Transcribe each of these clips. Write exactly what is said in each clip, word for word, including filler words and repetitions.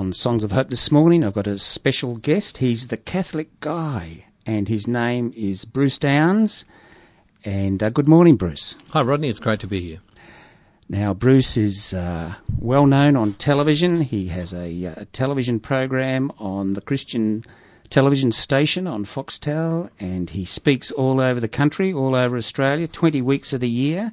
On Songs of Hope this morning, I've got a special guest. He's the Catholic Guy, and his name is Bruce Downs. And uh, good morning, Bruce. Hi, Rodney. It's great to be here. Now, Bruce is uh, well known on television. He has a, a television program on the Christian television station on Foxtel, and he speaks all over the country, all over Australia, twenty weeks of the year.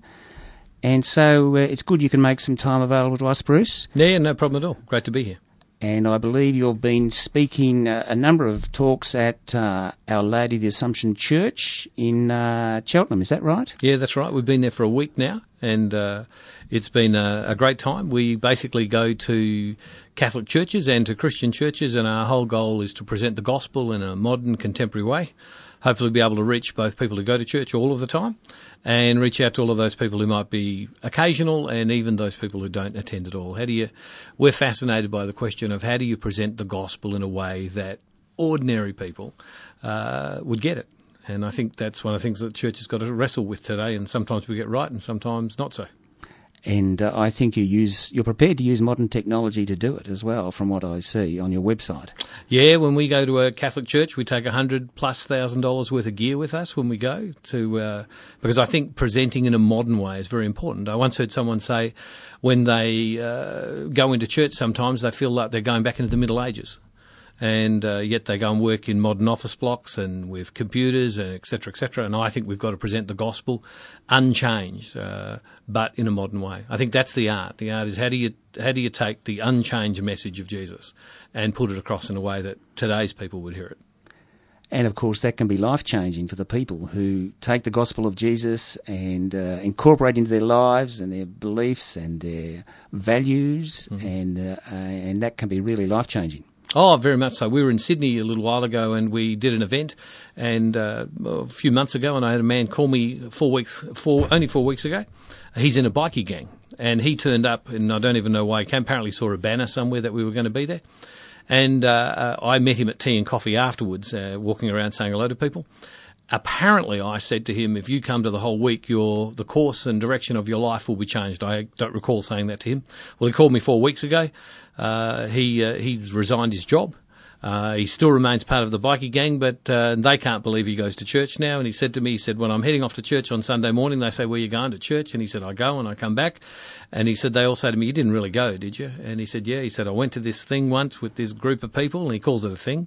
And so uh, it's good you can make some time available to us, Bruce. Yeah, no problem at all. Great to be here. And I believe you've been speaking uh, a number of talks at uh, Our Lady of the Assumption Church in uh, Cheltenham. Is that right? Yeah, that's right. We've been there for a week now, and uh, it's been a, a great time. We basically go to Catholic churches and to Christian churches, and our whole goal is to present the gospel in a modern, contemporary way. Hopefully be able to reach both people who go to church all of the time and reach out to all of those people who might be occasional and even those people who don't attend at all. How do you? We're fascinated by the question of how do you present the gospel in a way that ordinary people uh, would get it. And I think that's one of the things that the church has got to wrestle with today, and sometimes we get right and sometimes not so. And uh, I think you use, you're prepared to use modern technology to do it as well, from what I see on your website. Yeah, when we go to a Catholic church, we take a hundred plus thousand dollars worth of gear with us when we go to, uh, because I think presenting in a modern way is very important. I once heard someone say when they uh, go into church sometimes they feel like they're going back into the Middle Ages. And uh, yet they go and work in modern office blocks and with computers and et cetera, et cetera. And I think we've got to present the gospel unchanged, uh, but in a modern way. I think that's the art. The art is how do you how do you take the unchanged message of Jesus and put it across in a way that today's people would hear it. And, of course, that can be life-changing for the people who take the gospel of Jesus and uh, incorporate into their lives and their beliefs and their values, mm-hmm. and uh, uh, and that can be really life-changing. Oh, very much so. We were in Sydney a little while ago and we did an event and uh, a few months ago, and I had a man call me four weeks, four, only four weeks ago. He's in a bikie gang and he turned up, and I don't even know why. He apparently saw a banner somewhere that we were going to be there. And uh, I met him at tea and coffee afterwards, uh, walking around saying hello to people. Apparently, I said to him, if you come to the whole week, your the course and direction of your life will be changed. I don't recall saying that to him. Well, he called me four weeks ago. Uh, he uh, he's resigned his job. Uh, he still remains part of the bikie gang, but uh, they can't believe he goes to church now. And he said to me, he said, when I'm heading off to church on Sunday morning, they say, where are you going to church? And he said, I go and I come back. And he said, they all say to me, you didn't really go, did you? And he said, yeah. He said, I went to this thing once with this group of people, and he calls it a thing.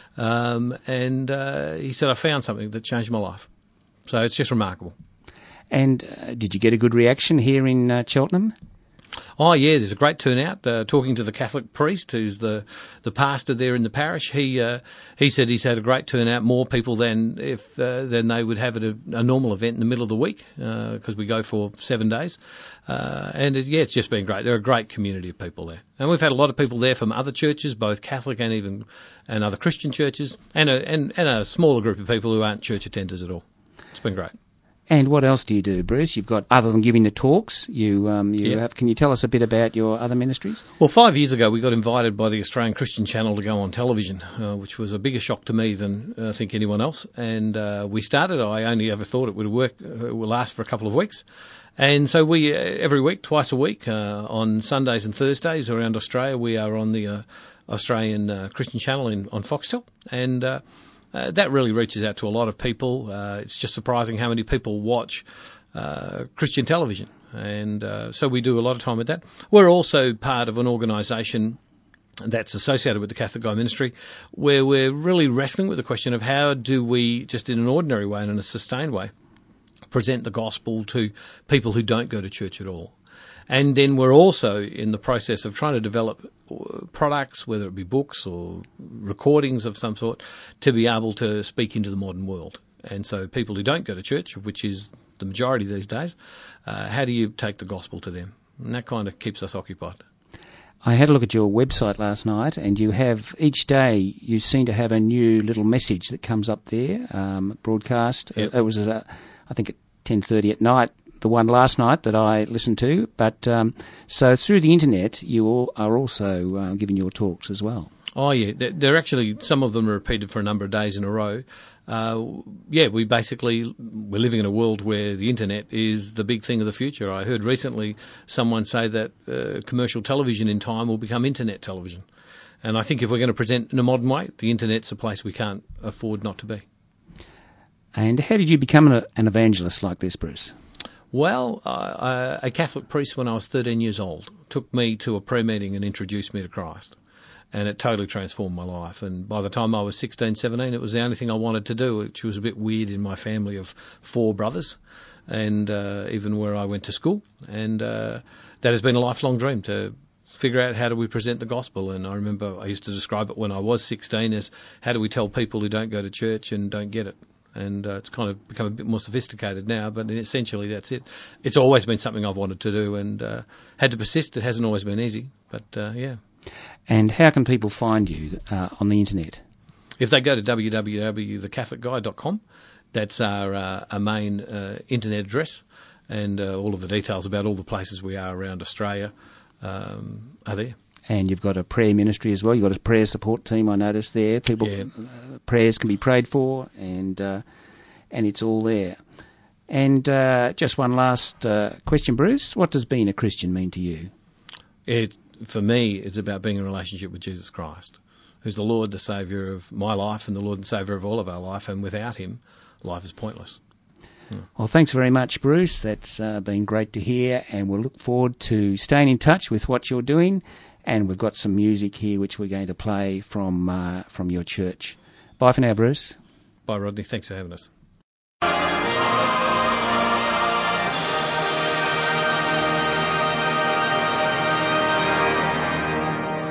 Um, and uh, he said, I found something that changed my life. So it's just remarkable. And uh, did you get a good reaction here in uh, Cheltenham? Oh, yeah, there's a great turnout. Uh, talking to the Catholic priest, who's the, the pastor there in the parish, he uh, he said he's had a great turnout, more people than if uh, than they would have at a, a normal event in the middle of the week, because uh, we go for seven days. Uh, and, it, yeah, it's just been great. They're a great community of people there. And we've had a lot of people there from other churches, both Catholic and even and other Christian churches, and a, and, and a smaller group of people who aren't church attenders at all. It's been great. And what else do you do, Bruce? You've got, other than giving the talks, you um, you yeah. have. Can you tell us a bit about your other ministries? Well, five years ago, we got invited by the Australian Christian Channel to go on television, uh, which was a bigger shock to me than uh, I think anyone else. And uh, we started. I only ever thought it would work. Uh, it would last for a couple of weeks. And so we, uh, every week, twice a week, uh, on Sundays and Thursdays around Australia, we are on the uh, Australian uh, Christian Channel in, on Foxtel. And uh, Uh, that really reaches out to a lot of people. Uh, it's just surprising how many people watch uh, Christian television. And uh, so we do a lot of time with that. We're also part of an organisation that's associated with the Catholic Guy Ministry, where we're really wrestling with the question of how do we, just in an ordinary way and in a sustained way, present the gospel to people who don't go to church at all. And then we're also in the process of trying to develop products, whether it be books or recordings of some sort, to be able to speak into the modern world. And so people who don't go to church, which is the majority these days, uh, how do you take the gospel to them? And that kind of keeps us occupied. I had a look at your website last night, and you have, each day, you seem to have a new little message that comes up there, um, broadcast. Yep. It was, uh, I think, at ten thirty at night, the one last night that I listened to. But um, so through the internet, you all are also uh, giving your talks as well. Oh, yeah. They're, they're actually, some of them are repeated for a number of days in a row. Uh, yeah, we basically, we're living in a world where the internet is the big thing of the future. I heard recently someone say that uh, commercial television in time will become internet television. And I think if we're going to present in a modern way, the internet's a place we can't afford not to be. And how did you become an, an evangelist like this, Bruce? Well, uh, a Catholic priest when I was thirteen years old took me to a prayer meeting and introduced me to Christ. And it totally transformed my life. And by the time I was sixteen, seventeen, it was the only thing I wanted to do, which was a bit weird in my family of four brothers, and uh, even where I went to school. And uh, that has been a lifelong dream, to figure out how do we present the gospel. And I remember I used to describe it when I was sixteen as how do we tell people who don't go to church and don't get it. And uh, it's kind of become a bit more sophisticated now, but essentially that's it. It's always been something I've wanted to do and uh, had to persist. It hasn't always been easy, but uh, yeah. And how can people find you uh, on the internet? If they go to w w w dot the catholic guy dot com, that's our, uh, our main uh, internet address, and uh, all of the details about all the places we are around Australia um, are there. And you've got a prayer ministry as well. You've got a prayer support team, I noticed there. People, yeah. uh, prayers can be prayed for, and uh, and it's all there. And uh, just one last uh, question, Bruce. What does being a Christian mean to you? It, for me, it's about being in a relationship with Jesus Christ, who's the Lord, the Saviour of my life, and the Lord and Saviour of all of our life. And without him, life is pointless. Yeah. Well, thanks very much, Bruce. That's uh, been great to hear, and we'll look forward to staying in touch with what you're doing. And we've got some music here which we're going to play from uh, from your church. Bye for now, Bruce. Bye, Rodney. Thanks for having us.